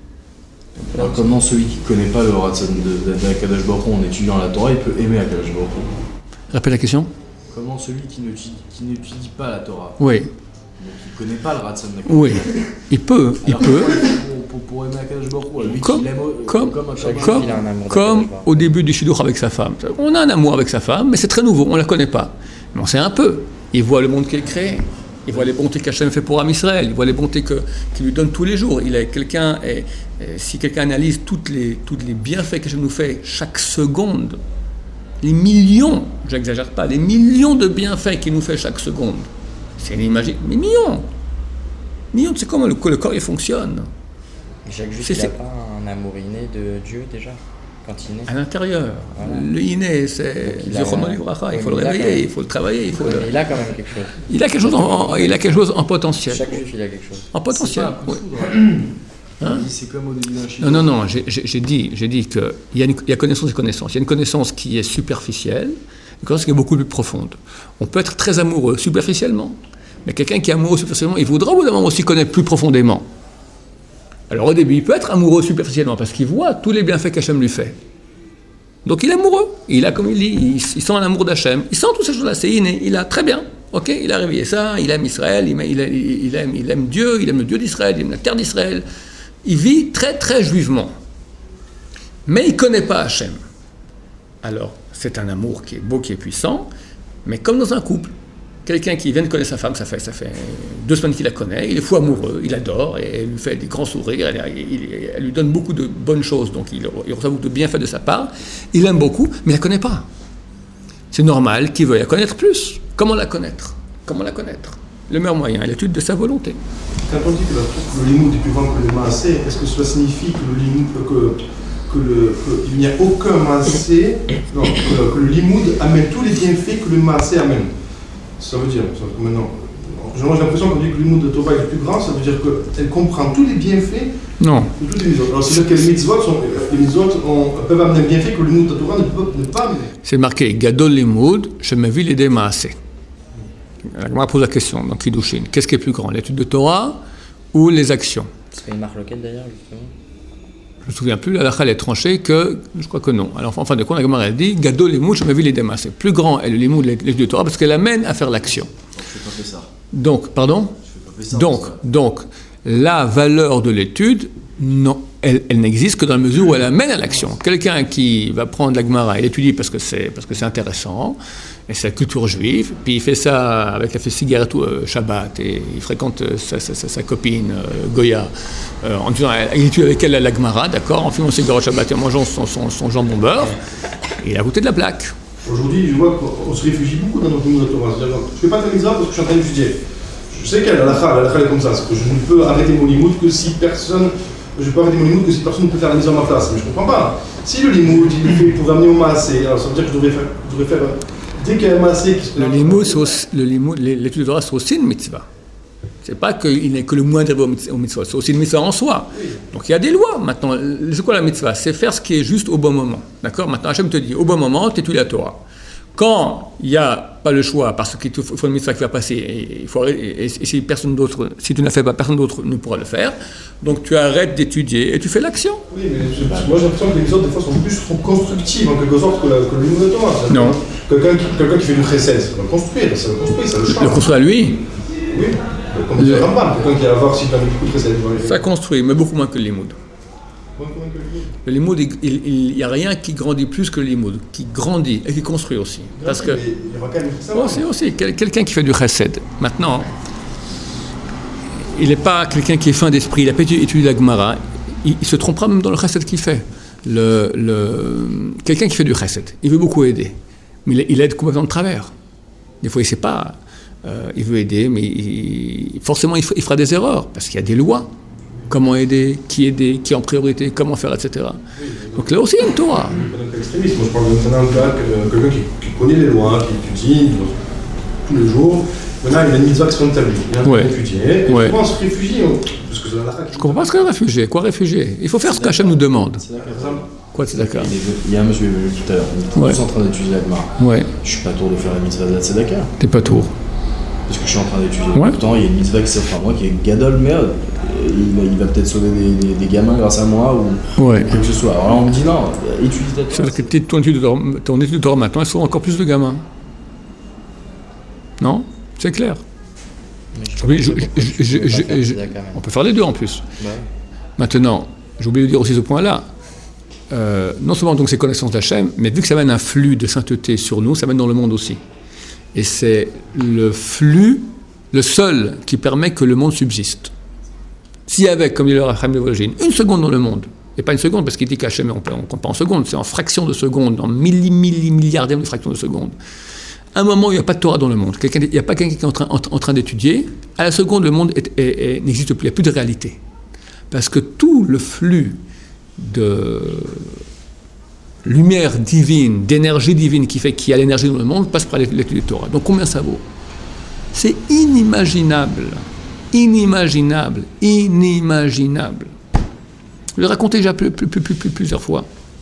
Speaker 6: Alors comment celui qui ne connaît pas le Ratzon de, de, de Akadosh Baruch Hu en étudiant la Torah, il peut aimer Akadosh Baruch Hu?
Speaker 1: Répète la question.
Speaker 6: Comment celui qui n'étudie, qui n'étudie pas la Torah,
Speaker 1: Oui.
Speaker 6: donc qui ne connaît pas le Ratzon d'Akadosh
Speaker 1: Oui. Il peut. Il
Speaker 6: Alors,
Speaker 1: peut.
Speaker 6: Pour, pour, pour aimer Akadosh Baruch Hu, lui
Speaker 1: Comme,
Speaker 6: qui l'aime au-
Speaker 1: comme,
Speaker 6: comme Akadosh
Speaker 1: comme,
Speaker 7: il a un amour
Speaker 1: comme
Speaker 7: d'Akadosh Baruch Hu.
Speaker 1: au début du Shidduch avec sa femme. On a un amour avec sa femme, mais c'est très nouveau, on ne la connaît pas. Mais on sait un peu. Il voit le monde qu'il crée. Il voit les bontés qu'Hachem fait pour Am Israël. Il voit les bontés que, qu'il lui donne tous les jours. Il est quelqu'un, et, et si quelqu'un analyse toutes les, toutes les bienfaits qu'Hachem nous fait chaque seconde, les millions, j'exagère pas, les millions de bienfaits qu'il nous fait chaque seconde, c'est inimaginable. Mais millions Millions, c'est comment le, le corps il fonctionne.
Speaker 7: Et Jacques Juste,
Speaker 1: C'est-
Speaker 7: il n'a
Speaker 1: c'est-
Speaker 7: pas un amour inné de Dieu déjà, quand il naît.
Speaker 1: À l'intérieur.
Speaker 7: Voilà.
Speaker 1: Le inné, c'est
Speaker 7: Donc, il a-
Speaker 1: Zichrono Livracha, il
Speaker 7: oui,
Speaker 1: faut le
Speaker 7: mais il a
Speaker 1: réveiller,
Speaker 7: quand même-
Speaker 1: il faut le travailler, il faut
Speaker 7: Ouais,
Speaker 1: le-
Speaker 7: mais il a quand même quelque chose.
Speaker 1: Il a quelque chose en, en- il a quelque chose en potentiel.
Speaker 7: Chaque juif, il a quelque chose.
Speaker 1: En potentiel.
Speaker 6: C'est pas un coup de
Speaker 1: oui.
Speaker 6: foudre.
Speaker 1: Hein?
Speaker 6: Il dit, c'est comme au début d'un
Speaker 1: Non,
Speaker 6: Shiloh.
Speaker 1: non, non, j'ai, j'ai- j'ai dit, j'ai dit qu'il y, a une- il y a connaissance et connaissance. Il y a une connaissance qui est superficielle, une connaissance qui est beaucoup plus profonde. On peut être très amoureux superficiellement, mais quelqu'un qui est amoureux superficiellement, il voudra au bout d'un moment aussi connaître plus profondément. Alors au début, il peut être amoureux superficiellement parce qu'il voit tous les bienfaits qu'Hachem lui fait. Donc il est amoureux. Il a, comme il dit, il, il sent l'amour d'Hachem. Il sent toutes ces choses-là, c'est inné. Il a très bien. Ok, il a réveillé ça. Il aime Israël. Il, il, il, il aime, il aime Dieu. Il aime le Dieu d'Israël. Il aime la terre d'Israël. Il vit très très juivement. Mais il ne connaît pas Hachem. Alors c'est un amour qui est beau, qui est puissant. Mais comme dans un couple, quelqu'un qui vient de connaître sa femme, ça fait, ça fait deux semaines qu'il la connaît, il est fou amoureux, il adore, et elle lui fait des grands sourires, elle, il- elle lui donne beaucoup de bonnes choses, donc il, il reçoit beaucoup de bienfaits de sa part, il l'aime beaucoup, mais il ne la connaît pas. C'est normal qu'il veuille la connaître plus. Comment la connaître? Comment la connaître? Le meilleur moyen est l'étude de sa volonté.
Speaker 5: Quand on dit que, la- que le limoud est plus grand que le maasé, est-ce que cela signifie que le limoud, que, que le, que il n'y a aucun maasé, non, que, que le limoud amène tous les bienfaits que le maasé amène? Ça veut dire, ça, maintenant, j'ai l'impression qu'on dit que le limoud de Torah est plus grand, ça veut dire qu'elle comprend tous les bienfaits
Speaker 1: Non.
Speaker 5: de toutes les mitzvot. Alors c'est-à-dire que les mitzvot, sont, les mitzvot ont, peuvent amener un bienfait que le limoud de Torah ne peut ne pas amener.
Speaker 1: C'est marqué Gadol Limoud, Shemavi Lede Maaseh. La Gemara pose la question dans Kiddushin. Qu'est-ce qui est plus grand, l'étude de Torah ou les actions?
Speaker 7: C'est une marloquette d'ailleurs, justement.
Speaker 1: Je ne me souviens plus, la halakha elle est tranchée que, je crois que non. Alors en fin de compte, la Gemara elle dit Gadol Limoud, Shemavi Lede Maaseh. Plus grand est le Limoud, l'étude de Torah, parce qu'elle amène à faire l'action.
Speaker 6: Je fais pas fait ça.
Speaker 1: Donc, pardon
Speaker 6: Je fais pas fait ça.
Speaker 1: Donc,
Speaker 6: pour ça.
Speaker 1: donc, la valeur de l'étude, non, elle, elle n'existe que dans la mesure où elle amène à l'action. Quelqu'un qui va prendre la Gemara et l'étudier parce que c'est parce que c'est intéressant, et c'est la culture juive, puis il fait ça avec la fait cigarette ou euh, Shabbat, et il fréquente euh, sa, sa, sa, sa copine euh, Goya, euh, en disant, il étudie avec elle la Gemara, d'accord, en fumant cigarette Shabbat et en mangeant son, son, son jambon beurre, et il a goûté de la plaque.
Speaker 5: Aujourd'hui, je vois qu'on se réfugie beaucoup dans notre monde de Torah. Je ne fais pas de mitzvah parce que je suis en train d'étudier. Je sais qu'elle a la halakha, la halakha est comme ça, c'est que je ne peux arrêter mon limoud que si personne, je peux arrêter mon limoud que si personne ne peut faire la mitzvah à ma place. Mais je ne comprends pas. Si le limoud, il est fait pour amener au maasé, alors ça veut dire que je devrais faire, je devrais faire dès qu'il y a un maasé qui se
Speaker 1: Le limoud, le limoud, l'étude de Torah, c'est aussi une mitzvah. C'est pas qu'il n'est que le moindre au mitzvah, c'est aussi une mitzvah en soi. Oui. Donc il y a des lois. Maintenant, c'est quoi la mitzvah? C'est faire ce qui est juste au bon moment. D'accord? Maintenant, Hachem te dit, au bon moment, tu étudies la Torah. Quand il n'y a pas le choix, parce qu'il faut une mitzvah qui va passer, et, il faut, et, et si personne d'autre, si tu ne la fais pas, personne d'autre ne pourra le faire. Donc tu arrêtes d'étudier et tu fais l'action.
Speaker 5: Oui, mais je, moi j'ai l'impression que les autres des fois sont plus trop constructives en quelque sorte que, la, que le limoud de Torah.
Speaker 1: Non.
Speaker 5: Quelqu'un qui, quelqu'un qui fait du chesed, ça va construire, ça va construire, ça le change.
Speaker 1: Le construire à lui.
Speaker 5: Oui. Comme dit le Rambam, quelqu'un qui a à voir s'il a beaucoup de chesed.
Speaker 1: Ça construit, mais beaucoup moins que le limoud. Le limoud, il n'y a rien qui grandit plus que le limoud, qui grandit et qui construit aussi. Parce que, aussi, aussi, quelqu'un qui fait du chesed, maintenant, il n'est pas quelqu'un qui est fin d'esprit, il n'a pas étudié la Gemara, il, il se trompera même dans le chesed qu'il fait. Le, le, quelqu'un qui fait du chesed, il veut beaucoup aider, mais il, il aide complètement de travers. Des fois, il ne sait pas, euh, il veut aider, mais il, forcément, il, il fera des erreurs, parce qu'il y a des lois. Comment aider, qui aider, qui en priorité, comment faire, et cetera. Oui, donc là aussi, il y a une Torah.
Speaker 5: Extrémiste, moi je parle maintenant d'un cas, quelqu'un qui, qui connaît les lois, qui étudie tous les jours. Maintenant, il a une mitzvah qui se établie. Il est en train d'étudier. Et
Speaker 1: ouais.
Speaker 5: Comment se réfugie parce que c'est la
Speaker 1: Je ne comprends pas ce qu'est réfugié. Quoi réfugié? Il faut faire ce qu'Hachem nous demande. Quoi, c'est d'accord?
Speaker 6: Il y a un monsieur tout à l'heure, on est tous en train d'étudier la Gemara.
Speaker 1: Ouais.
Speaker 6: Je suis pas tour de faire la mitzvah de la Tzedaka.
Speaker 1: T'es pas tour.
Speaker 6: Parce que je suis en train d'étudier.
Speaker 1: Ouais.
Speaker 6: Pourtant, il y a une mitzvah qui s'offre à moi qui est gadol merde. Il, il va peut-être sauver des, des, des gamins grâce à moi ou
Speaker 1: ouais.
Speaker 6: quoi que ce soit. Alors là, on me dit non, étudie ta Torah.
Speaker 1: C'est-à-dire que ton étude de Torah, ton étude de Torah maintenant, il faut encore plus de gamins. Non? C'est clair. Oui, je, je, je, je, je, on peut faire les deux en plus. Ouais. Maintenant, j'ai oublié de dire aussi ce point-là. Euh, non seulement donc ces connaissances d'Hachem, mais vu que ça mène un flux de sainteté sur nous, ça mène dans le monde aussi. Et c'est le flux, le seul qui permet que le monde subsiste. S'il y avait, comme dit le Racham de Vologine, une seconde dans le monde, et pas une seconde, parce qu'il dit qu'Hachem, on ne compte pas en secondes, c'est en fractions de secondes, en milli, milli, milliardième de fractions de secondes. À un moment où il n'y a pas de Torah dans le monde, il n'y a pas quelqu'un qui est en train, en, en train d'étudier, à la seconde, le monde est, est, est, n'existe plus, il n'y a plus de réalité. Parce que tout le flux de lumière divine, d'énergie divine qui fait qu'il y a l'énergie dans le monde, passe par l'étude du Torah. Donc combien ça vaut? C'est inimaginable, inimaginable, inimaginable. Je l'ai raconté déjà plus, plus, plus, plus, plus, plusieurs fois.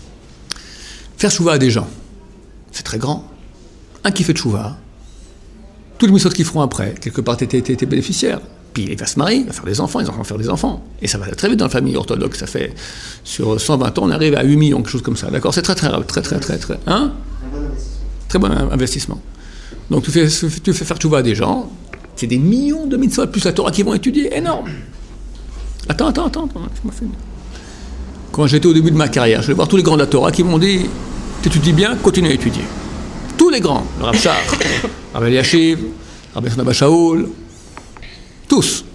Speaker 1: Faire tchouva à des gens, c'est très grand. Un qui fait tchouva, tous les mitzvot qu'ils feront après, quelque part, tu étais bénéficiaire. Puis il va se marier, il va faire des enfants, les enfants vont faire des enfants. Et ça va très vite dans la famille orthodoxe. Ça fait, sur cent vingt ans, on arrive à huit millions, quelque chose comme ça. D'accord? C'est très, très, très, très, très, très, hein? Très bon investissement. Donc tu fais, tu fais faire tchouva à des gens, c'est des millions de mitzvot plus la Torah qui vont étudier, énorme. Attends, attends, attends, attends. Quand j'étais au début de ma carrière, je vais voir tous les grands de la Torah qui m'ont dit, tu étudies bien, continue à étudier. Tous les grands, le Rav Shach, Rav Eliashiv, Rav Abba Shaul, tous.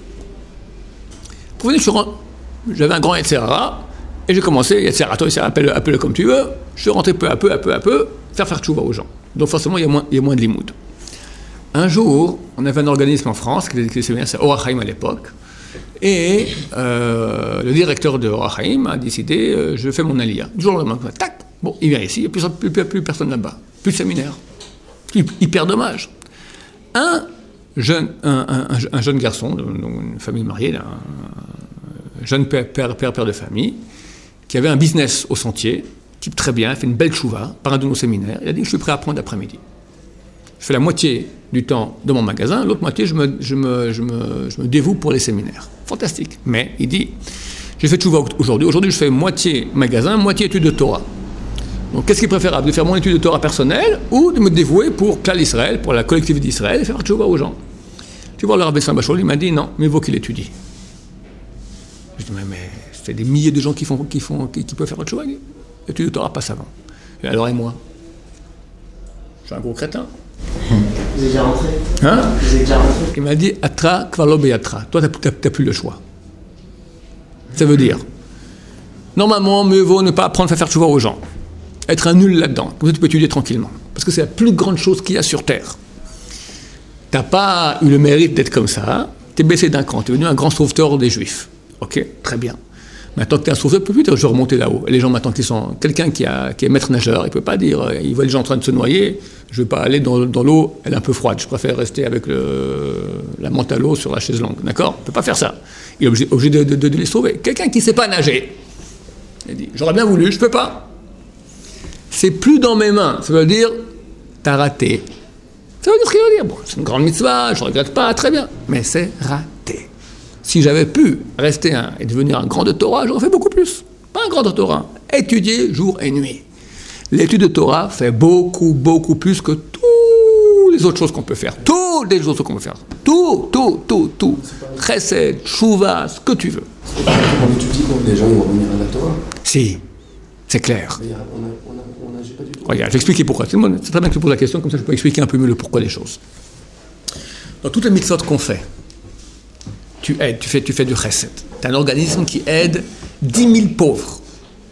Speaker 1: Pour venir, j'avais un grand Yetzirah, et j'ai commencé, Yetzirah, toi, appelle-le appelle comme tu veux, je suis rentré peu à peu, à peu à peu, faire faire tchouva aux gens. Donc forcément, il y a moins, il y a moins de limoud. Un jour, on avait un organisme en France, qui était c'est Or HaChaim à l'époque, et euh, le directeur de Or HaChaim a décidé, euh, je fais mon aliyah. Du jour au lendemain, tac, bon, il vient ici, il n'y a plus, plus, plus personne là-bas, plus de séminaire. Hyper dommage. Un jeune, un, un, un jeune garçon, une famille mariée, un jeune père, père, père, père de famille, qui avait un business au Sentier, type très bien, fait une belle tchouva, par un de nos séminaires, il a dit, je suis prêt à apprendre l'après-midi. Je fais la moitié du temps dans mon magasin, l'autre moitié, je me, je, me, je, me, je me dévoue pour les séminaires. Fantastique. Mais il dit, j'ai fait tchouva aujourd'hui, aujourd'hui je fais moitié magasin, moitié étude de Torah. Donc qu'est-ce qui est préférable, de faire mon étude de Torah personnelle ou de me dévouer pour Klal Israël, pour la collectivité d'Israël et faire tchouva aux gens? Tu vois, le Rav Abba Shaul, il m'a dit, non, mieux vaut qu'il étudie. Je dis, mais, mais C'est des milliers de gens qui, font, qui, font, qui, qui peuvent faire autre chose. L'étude de Torah passe avant. Et alors, et moi? Je suis un gros crétin.
Speaker 4: Vous êtes déjà rentré?
Speaker 1: Hein?
Speaker 4: Vous êtes déjà rentré?
Speaker 1: Il m'a dit Atra, Kvalo Beatra. Toi, tu n'as plus le choix. Ça veut dire, normalement, mieux vaut ne pas apprendre à faire tchouva aux gens. Être un nul là-dedans. Comme ça, tu peux étudier tranquillement. Parce que c'est la plus grande chose qu'il y a sur Terre. Tu n'as pas eu le mérite d'être comme ça. Tu es baissé d'un cran. Tu es devenu un grand sauveteur des Juifs. Ok, très bien. Maintenant que tu es un sauveteur, tu peux plus dire je vais remonter là-haut. Les gens, maintenant qui sont. Quelqu'un qui, a, qui est maître nageur, il ne peut pas dire il voit les gens en train de se noyer, je ne vais pas aller dans, dans l'eau, elle est un peu froide. Je préfère rester avec le, la menthe à l'eau sur la chaise longue. D'accord? Il ne peut pas faire ça. Il est obligé, obligé de, de, de les sauver. Quelqu'un qui ne sait pas nager, il dit j'aurais bien voulu, je ne peux pas. C'est plus dans mes mains. Ça veut dire tu as raté. Ça veut dire ce qu'il veut dire. Bon, c'est une grande mitzvah, je ne regrette pas, très bien. Mais c'est raté. Si j'avais pu rester un, et devenir un grand de Torah, j'aurais fait beaucoup plus. Pas un grand de Torah. Étudier jour et nuit. L'étude de Torah fait beaucoup, beaucoup plus que toutes les autres choses qu'on peut faire. Toutes les autres choses qu'on peut faire. Tout, tout, tout, tout. Chesed, Shuvah, ce que tu veux.
Speaker 8: On étudie quand les gens vont revenir à la Torah.
Speaker 1: Si, c'est clair.
Speaker 8: Mais on a, on a, on a, j'ai pas du tout.
Speaker 1: Regarde, je vais expliquer pourquoi. C'est, bon, c'est très bien que tu poses la question, comme ça je peux expliquer un peu mieux le pourquoi des choses. Dans toutes les mitzvot qu'on fait, tu aides, tu fais, tu fais du chesed. Tu as un organisme qui aide dix mille pauvres.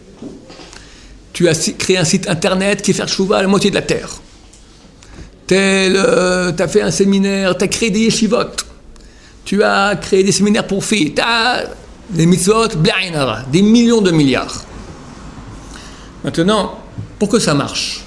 Speaker 1: Tu as créé un site internet qui fait tchouva à la moitié de la terre. Tu as fait un séminaire, tu as créé des yeshivot. Tu as créé des séminaires pour filles. Tu as des mitzvot, blainara, des millions de milliards. Maintenant, pour que ça marche,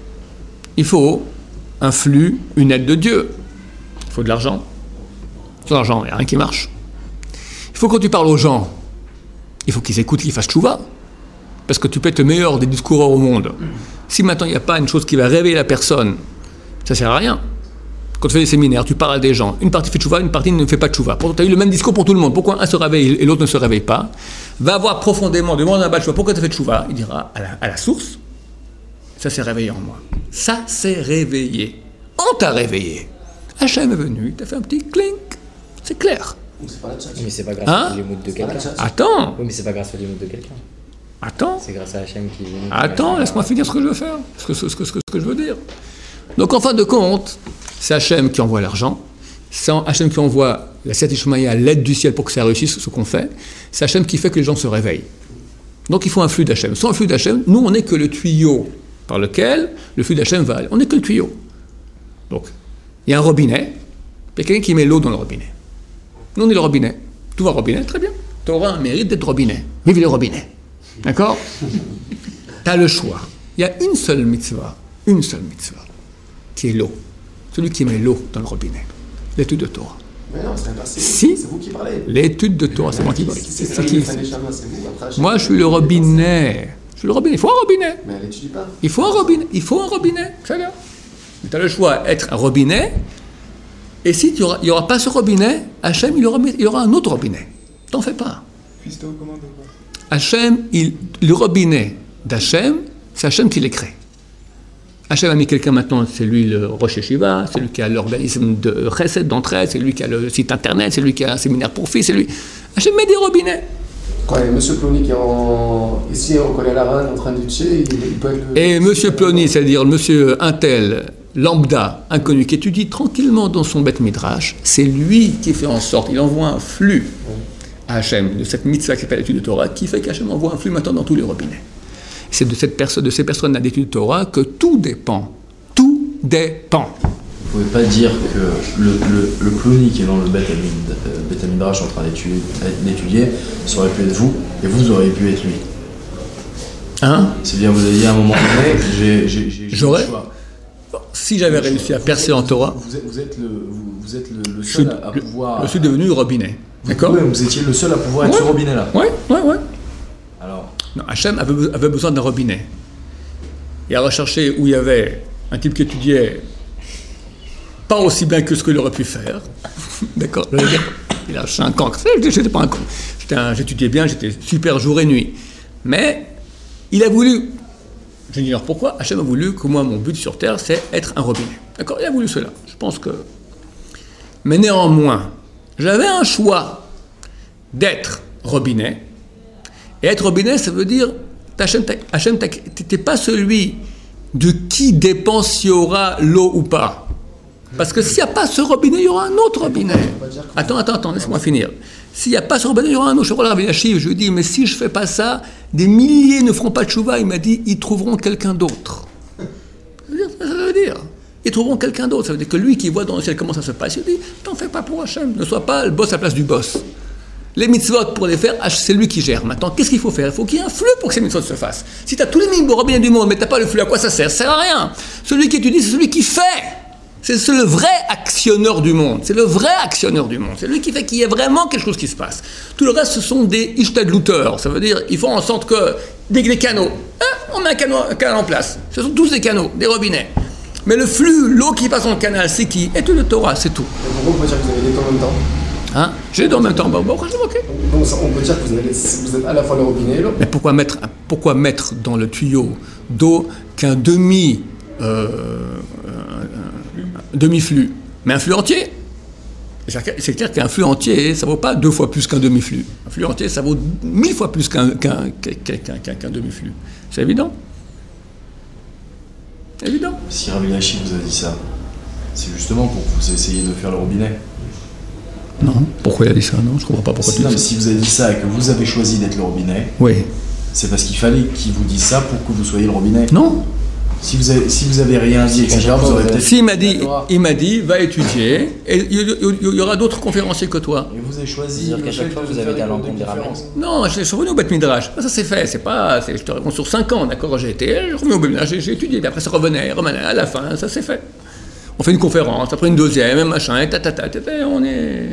Speaker 1: il faut un flux, une aide de Dieu. Il faut de l'argent. Sans l'argent, il n'y a rien qui marche. Il faut que quand tu parles aux gens, il faut qu'ils écoutent, qu'ils fassent tchouva. Parce que tu peux être le meilleur des discoureurs au monde. Si maintenant il n'y a pas une chose qui va réveiller la personne, ça ne sert à rien. Quand tu fais des séminaires, tu parles à des gens. Une partie fait tchouva, une partie ne fait pas tchouva. Pourtant, tu as eu le même discours pour tout le monde. Pourquoi un se réveille et l'autre ne se réveille pas? Va voir profondément, demande à un Baal Tchouva pourquoi tu as fait tchouva. Il dira à la, à la source, ça s'est réveillé en moi. Ça s'est réveillé. On t'a réveillé. Hachem est venu, il t'a fait un petit clink. C'est clair.
Speaker 8: C'est pas la tchatch.
Speaker 7: Mais c'est pas grâce
Speaker 1: Hein
Speaker 7: au limoud de quelqu'un.
Speaker 1: Attends,
Speaker 7: Oui, mais c'est pas grâce au limoud de quelqu'un.
Speaker 1: attends.
Speaker 7: C'est grâce à Hachem qui.
Speaker 1: Attends, laisse-moi finir ce que je veux faire, ce que, ce, que, ce, que, ce que je veux dire. Donc en fin de compte, c'est Hachem qui envoie l'argent, c'est Hachem qui envoie la Siyat Ishmaïa à l'aide du ciel pour que ça réussisse ce qu'on fait, c'est Hachem qui fait que les gens se réveillent. Donc il faut un flux d'Hachem. Sans un flux d'Hachem, nous on n'est que le tuyau par lequel le flux d'Hachem va aller. On n'est que le tuyau. Donc il y a un robinet, il y a quelqu'un qui met l'eau dans le robinet. Nous on est le robinet. Tout va au robinet, très bien. Tu auras un mérite d'être robinet. Vive le robinet. D'accord? Tu as le choix. Il y a une seule mitzvah, une seule mitzvah, qui est l'eau. Celui qui met l'eau dans le robinet. L'étude de Torah.
Speaker 8: Mais non, c'est un passé.
Speaker 1: Si.
Speaker 8: C'est vous qui parlez.
Speaker 1: L'étude de Torah, c'est moi qui parle.
Speaker 8: C'est
Speaker 1: C'est qui?
Speaker 8: c'est vous. Après, Hachem,
Speaker 1: Moi, je suis le robinet. Je suis le robinet. Il faut un robinet.
Speaker 8: Mais elle étudie pas.
Speaker 1: Il faut un robinet. Il faut un robinet. C'est bien. Tu as le choix d'être un robinet. Et si il n'y aura pas ce robinet, Hachem, il aura, il aura un autre robinet. T'en fais pas.
Speaker 2: Fisto, comment de quoi?
Speaker 1: Hachem, il, le robinet d'Hachem, c'est Hachem qui les crée. Hachem a mis quelqu'un maintenant, c'est lui le Rosh Yeshiva, c'est lui qui a l'organisme de Chesed, d'entraide, c'est lui qui a le site internet, c'est lui qui a un séminaire pour filles, c'est lui. Hachem met des robinets.
Speaker 8: Quand il y a M. Plony qui est en... ici au Collège Laran en train de tuer, il, il peut être le...
Speaker 1: Et M. Plony, c'est-à-dire M. Intel, lambda, inconnu, qui étudie tranquillement dans son Beth Midrash, c'est lui qui fait en sorte, il envoie un flux à Hachem, de cette mitzvah qui s'appelle l'étude de Torah, qui fait qu'Hachem envoie un flux maintenant dans tous les robinets. C'est de, cette personne, de ces personnes-là d'étude de Torah que tout dépend. Tout dépend.
Speaker 6: Vous ne pouvez pas dire que le, le, le Plony qui est dans le Beth Midrash en train d'étudier, d'étudier, ça aurait pu être vous, et vous auriez pu être lui.
Speaker 1: Hein?
Speaker 6: C'est-à-dire, vous avez dit à un moment donné, j'ai, j'ai, j'ai, j'ai
Speaker 1: J'aurais.
Speaker 6: le choix.
Speaker 1: Si j'avais réussi à percer en Torah,
Speaker 6: Vous êtes, vous êtes, le, vous, vous êtes le, le
Speaker 1: je suis,
Speaker 6: seul à, à pouvoir...
Speaker 1: je suis devenu robinet. D'accord?
Speaker 6: Ouais, vous étiez le seul à pouvoir être
Speaker 1: Ouais.
Speaker 6: ce robinet-là.
Speaker 1: Oui, oui, oui.
Speaker 6: Alors,
Speaker 1: Non, Hachem avait, avait besoin d'un robinet. Il a recherché où il y avait un type qui étudiait pas aussi bien que ce qu'il aurait pu faire. D'accord? Le gars, il a cinq ans. J'étais pas un con. J'étais un- J'étudiais bien, j'étais super jour et nuit. Mais il a voulu, je ignore pourquoi, Hachem a voulu que moi, mon but sur Terre, c'est être un robinet. D'accord? Il a voulu cela. Je pense que... Mais néanmoins, j'avais un choix d'être robinet Et être robinet, ça veut dire, Hachem, Hachem, t'es pas celui de qui dépend s'il y aura l'eau ou pas. Parce que s'il n'y a pas ce robinet, il y aura un autre robinet. Attends, attends, attends, laisse-moi finir. S'il n'y a pas ce robinet, il y aura un autre. Je prends le Rabbi Yashiv, je lui dis, mais si je ne fais pas ça, des milliers ne feront pas de tchouva. Il m'a dit, ils trouveront quelqu'un d'autre. Ça veut dire, ils trouveront quelqu'un d'autre. Ça veut dire que lui qui voit dans le ciel comment ça se passe, il dit, t'en fais pas pour Hachem, ne sois pas le boss à la place du boss. Les mitzvot, pour les faire, c'est lui qui gère. Maintenant, qu'est-ce qu'il faut faire? Il faut qu'il y ait un flux pour que ces mitzvot se fassent. Si tu as tous les mille robinets du monde, mais tu n'as pas le flux, à quoi ça sert? Ça sert à rien. Celui qui étudie, c'est celui qui fait. C'est le vrai actionneur du monde. C'est le vrai actionneur du monde. C'est lui qui fait qu'il y ait vraiment quelque chose qui se passe. Tout le reste, ce sont des ishtadlouteurs. Ça veut dire, ils font en sorte que, dès que les canaux, hein, on met un canal, un canal en place. Ce sont tous des canaux, des robinets. Mais le flux, l'eau qui passe dans le canal, c'est qui? Et tout le Torah, c'est tout.
Speaker 8: Pourquoi on peut dire que vous avez les deux en même temps?
Speaker 1: Hein? J'ai les deux en même temps. Bon, bon, ok.
Speaker 8: Donc on peut dire que vous, avez, vous êtes à la fois le robinet et l'eau.
Speaker 1: Mais pourquoi mettre, pourquoi mettre dans le tuyau d'eau qu'un demi... Euh, demi-flux, mais un flux entier. C'est clair qu'un flux entier, ça ne vaut pas deux fois plus qu'un demi-flux. Un flux entier, ça vaut mille fois plus qu'un qu'un, qu'un, qu'un, qu'un demi-flux. C'est évident. C'est évident.
Speaker 6: Si Rabbi Yashiv vous a dit ça, c'est justement pour que vous essayiez de faire le robinet.
Speaker 1: Non. Pourquoi il a dit ça? Non, je ne comprends pas pourquoi
Speaker 6: si,
Speaker 1: tu
Speaker 6: non,
Speaker 1: dis
Speaker 6: mais
Speaker 1: ça.
Speaker 6: Si vous avez dit ça et que vous avez choisi d'être le robinet,
Speaker 1: oui.
Speaker 6: C'est parce qu'il fallait qu'il vous dise ça pour que vous soyez le robinet.
Speaker 1: Non.
Speaker 6: Si vous avez, si vous avez rien dit, et cetera, vous aurez peut-être...
Speaker 1: Si, il m'a dit, il m'a dit, va étudier, et il y, il y aura d'autres conférenciers que toi.
Speaker 6: Et vous avez choisi...
Speaker 7: C'est-à-dire qu'à chaque fois, vous avez été à l'encontre des rabbins.
Speaker 1: Non, je suis revenu au Beth Midrash. Ça, c'est fait, c'est pas... C'est, je te réponds sur cinq ans, d'accord, j'ai été, je suis revenu au Beth Midrash, j'ai, j'ai étudié, puis après ça revenait, revenait, à la fin, ça c'est fait. On fait une conférence, après une deuxième, machin, et tatata, on est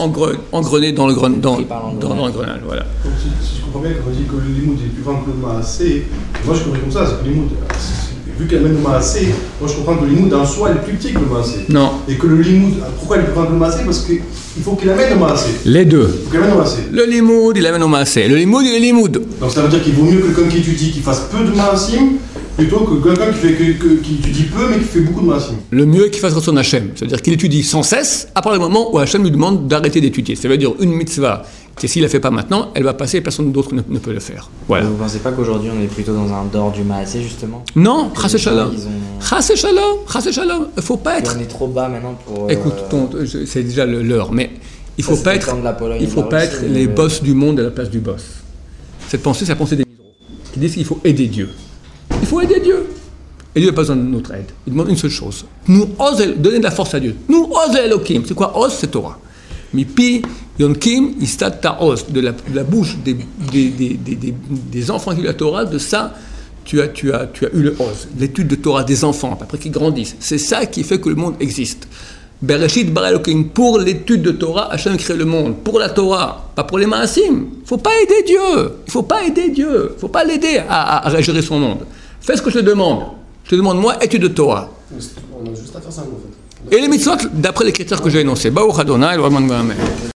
Speaker 1: engrené dans le gren, dans, dans, dans le grenage, voilà.
Speaker 5: Donc, si, si je comprends bien, quand on dit que le limoud est plus grand que le maasé, moi je comprends comme ça, c'est que le limoud... Vu qu'elle mène le maasé, moi je comprends que le limoud en soi est plus petit que le maasé.
Speaker 1: Non.
Speaker 5: Et que le limoud, pourquoi il est plus grand que le maasé? Parce qu'il faut qu'il amène le maasé.
Speaker 1: Les deux.
Speaker 5: Il faut qu'il amène le maasé.
Speaker 1: Le limoud, il amène au maasé. Le limoud, il est limoud.
Speaker 5: Donc ça veut dire qu'il vaut mieux que quelqu'un qui étudie, qui fasse peu de maasim, plutôt que quelqu'un qui, fait, que, que, qui étudie peu mais qui fait beaucoup de maasim.
Speaker 1: Le mieux est qu'il fasse son Hachem. C'est-à-dire qu'il étudie sans cesse, à part le moment où Hachem lui demande d'arrêter d'étudier. Ça veut dire une mitzvah. Et s'il ne la fait pas maintenant, elle va passer et personne d'autre ne, ne peut le faire. Voilà.
Speaker 7: Vous ne pensez pas qu'aujourd'hui on est plutôt dans un dehors du maasé justement?
Speaker 1: Non, chassé shalom.
Speaker 7: Ont...
Speaker 1: Chassé shalom, chassé shalom. Il ne faut pas être.
Speaker 7: On est trop bas maintenant pour.
Speaker 1: Écoute,
Speaker 7: euh...
Speaker 1: ton, c'est déjà l'heure, mais il ne faut
Speaker 7: ça,
Speaker 1: pas être, il faut pas être les mais... boss du monde à la place du boss. Cette pensée, c'est la pensée des miséraux, qui disent qu'il faut aider Dieu. Il faut aider Dieu. Et Dieu n'a pas besoin de notre aide. Il demande une seule chose. Nous oser, donner de la force à Dieu. Nous oser Elohim. C'est quoi os? C'est Torah. Mipi, Yonkim, Istat Ta'os, de la, de la bouche des, des, des, des, des, des enfants qui ont la Torah, de ça, tu as, tu as, tu as eu le os, l'étude de Torah des enfants, après qu'ils grandissent. C'est ça qui fait que le monde existe. Bereshit bara Elohim, pour l'étude de Torah, Hachem crée le monde, pour la Torah, pas pour les maasim. Il ne faut pas aider Dieu, il ne faut pas aider Dieu, il ne faut pas l'aider à, à, à gérer son monde. Fais ce que je te demande. Je te demande, moi, étude de Torah.
Speaker 8: On a juste à faire ça, en fait.
Speaker 1: Et les mitzvot, d'après les critères que j'ai énoncés. Baruch Adonai, le Rahman Bahamel.